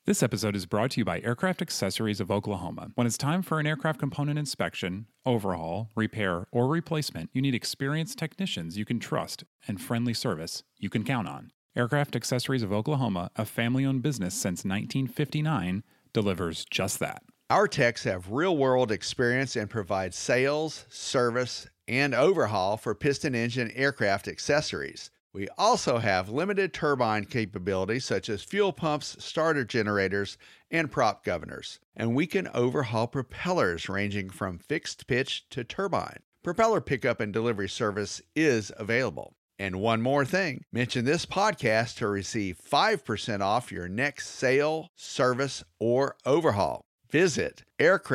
This episode is brought to you by Aircraft Accessories of Oklahoma. When it's time for an aircraft component inspection, overhaul, repair, or replacement, you need experienced technicians you can trust and friendly service you can count on. Aircraft Accessories of Oklahoma, a family-owned business since 1959, delivers just that. Our techs have real-world experience and provide sales, service, and overhaul for piston engine aircraft accessories. We also have limited turbine capabilities such as fuel pumps, starter generators, and prop governors. And we can overhaul propellers ranging from fixed pitch to turbine. Propeller pickup and delivery service is available. And one more thing, mention this podcast to receive 5% off your next sale, service, or overhaul. Visit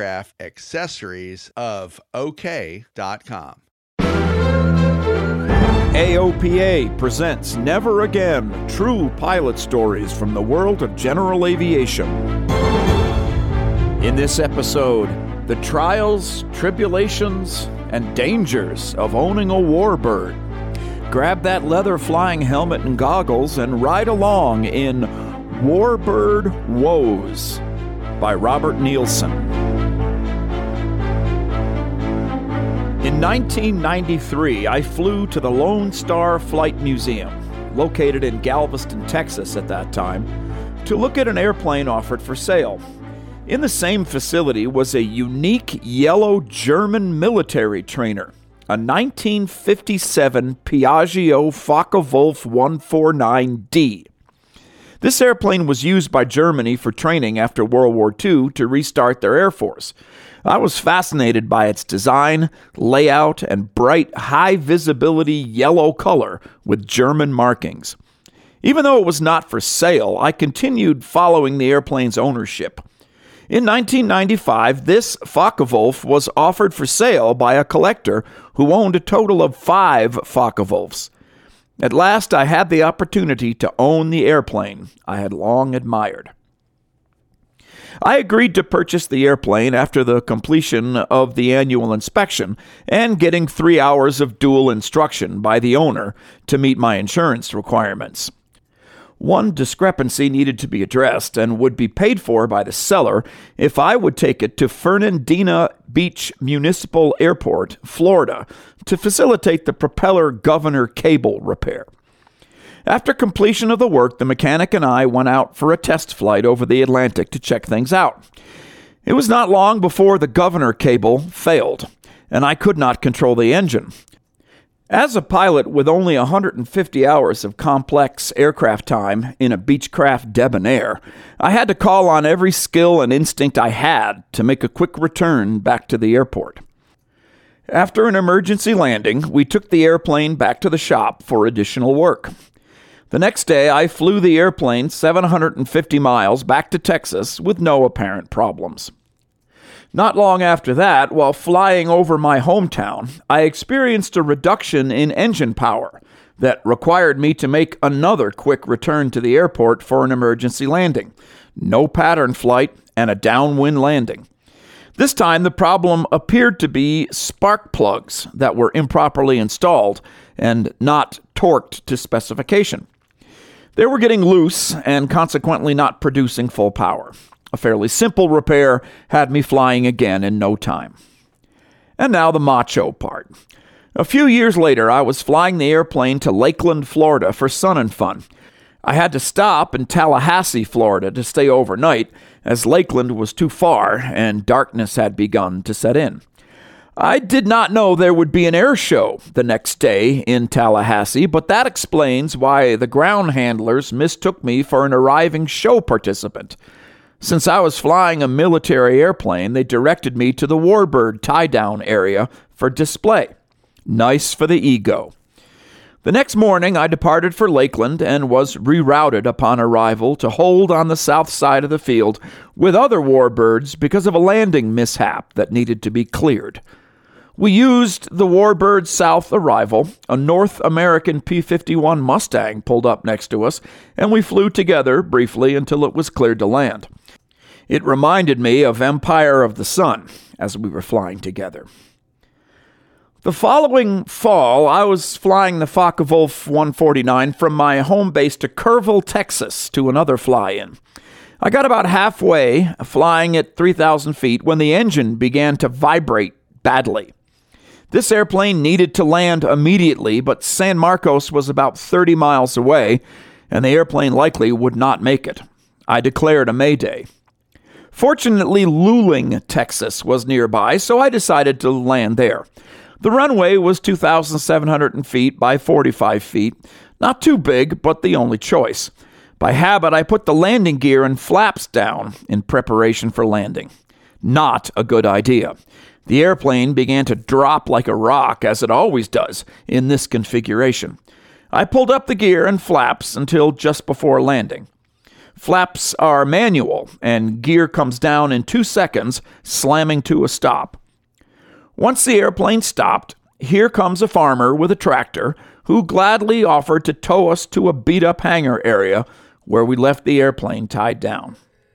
aircraftaccessoriesofok.com. AOPA presents Never Again, True Pilot Stories from the World of General Aviation. In this episode, the trials, tribulations, and dangers of owning a warbird. Grab that leather flying helmet and goggles and ride along in Warbird Woes by Robert Nielsen. In 1993, I flew to the Lone Star Flight Museum, located in Galveston, Texas at that time, to look at an airplane offered for sale. In the same facility was a unique yellow German military trainer, a 1957 Piaggio Focke-Wulf 149D. This airplane was used by Germany for training after World War II to restart their Air Force. I was fascinated by its design, layout, and bright, high-visibility yellow color with German markings. Even though it was not for sale, I continued following the airplane's ownership. In 1995, this Focke-Wulf was offered for sale by a collector who owned a total of 5 Focke-Wulfs. At last, I had the opportunity to own the airplane I had long admired. I agreed to purchase the airplane after the completion of the annual inspection and getting 3 hours of dual instruction by the owner to meet my insurance requirements. One discrepancy needed to be addressed and would be paid for by the seller if I would take it to Fernandina Beach Municipal Airport, Florida, to facilitate the propeller governor cable repair. After completion of the work, the mechanic and I went out for a test flight over the Atlantic to check things out. It was not long before the governor cable failed, and I could not control the engine. As a pilot with only 150 hours of complex aircraft time in a Beechcraft Debonair, I had to call on every skill and instinct I had to make a quick return back to the airport. After an emergency landing, we took the airplane back to the shop for additional work. The next day, I flew the airplane 750 miles back to Texas with no apparent problems. Not long after that, while flying over my hometown, I experienced a reduction in engine power that required me to make another quick return to the airport for an emergency landing. No pattern flight and a downwind landing. This time, the problem appeared to be spark plugs that were improperly installed and not torqued to specification. They were getting loose and consequently not producing full power. A fairly simple repair had me flying again in no time. And now the macho part. A few years later, I was flying the airplane to Lakeland, Florida for Sun and Fun. I had to stop in Tallahassee, Florida to stay overnight as Lakeland was too far and darkness had begun to set in. I did not know there would be an air show the next day in Tallahassee, but that explains why the ground handlers mistook me for an arriving show participant. Since I was flying a military airplane, they directed me to the Warbird tie-down area for display. Nice for the ego. The next morning, I departed for Lakeland and was rerouted upon arrival to hold on the south side of the field with other Warbirds because of a landing mishap that needed to be cleared. We used the Warbird South arrival. A North American P-51 Mustang pulled up next to us, and we flew together briefly until it was cleared to land. It reminded me of Empire of the Sun as we were flying together. The following fall, I was flying the Focke-Wulf 149 from my home base to Kerrville, Texas, to another fly-in. I got about halfway, flying at 3,000 feet, when the engine began to vibrate badly. This airplane needed to land immediately, but San Marcos was about 30 miles away, and the airplane likely would not make it. I declared a mayday. Fortunately, Luling, Texas was nearby, so I decided to land there. The runway was 2,700 feet by 45 feet. Not too big, but the only choice. By habit, I put the landing gear and flaps down in preparation for landing. Not a good idea. The airplane began to drop like a rock, as it always does in this configuration. I pulled up the gear and flaps until just before landing. Flaps are manual, and gear comes down in 2 seconds, slamming to a stop. Once the airplane stopped, here comes a farmer with a tractor who gladly offered to tow us to a beat-up hangar area where we left the airplane tied down.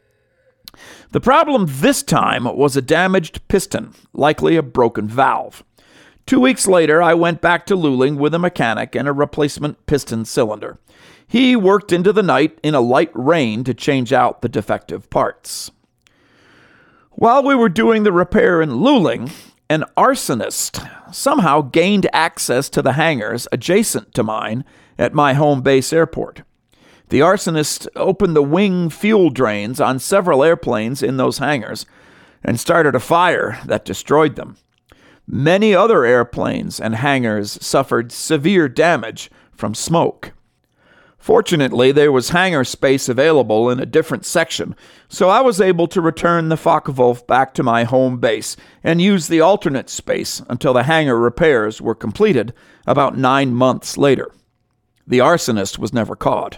The problem this time was a damaged piston, likely a broken valve. 2 weeks later, I went back to Luling with a mechanic and a replacement piston cylinder. He worked into the night in a light rain to change out the defective parts. While we were doing the repair in Luling, an arsonist somehow gained access to the hangars adjacent to mine at my home base airport. The arsonist opened the wing fuel drains on several airplanes in those hangars and started a fire that destroyed them. Many other airplanes and hangars suffered severe damage from smoke. Fortunately, there was hangar space available in a different section, so I was able to return the Focke-Wulf back to my home base and use the alternate space until the hangar repairs were completed about 9 months later. The arsonist was never caught.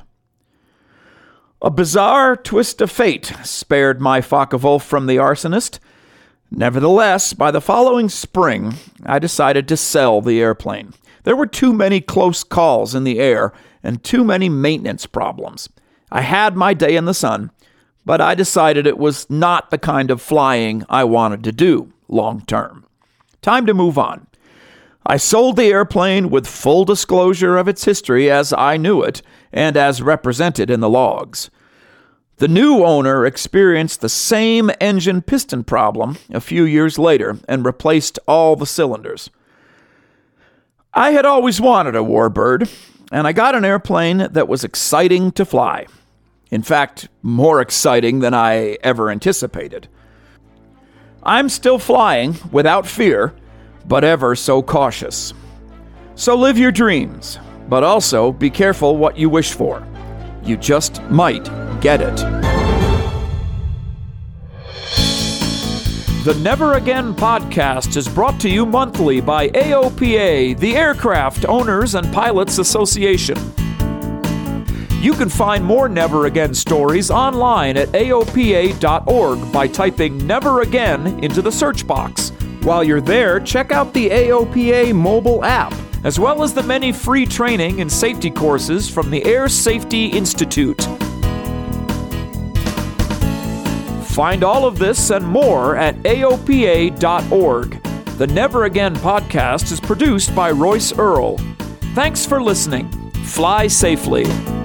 A bizarre twist of fate spared my Focke-Wulf from the arsonist. Nevertheless, by the following spring, I decided to sell the airplane. There were too many close calls in the air and too many maintenance problems. I had my day in the sun, but I decided it was not the kind of flying I wanted to do long term. Time to move on. I sold the airplane with full disclosure of its history as I knew it and as represented in the logs. The new owner experienced the same engine piston problem a few years later and replaced all the cylinders. I had always wanted a Warbird, and I got an airplane that was exciting to fly. In fact, more exciting than I ever anticipated. I'm still flying without fear, but ever so cautious. So live your dreams, but also be careful what you wish for. You just might get it. The Never Again podcast is brought to you monthly by AOPA, the Aircraft Owners and Pilots Association. You can find more Never Again stories online at AOPA.org by typing Never Again into the search box. While you're there, check out the AOPA mobile app, as well as the many free training and safety courses from the Air Safety Institute. Find all of this and more at AOPA.org. The Never Again podcast is produced by Royce Earl. Thanks for listening. Fly safely.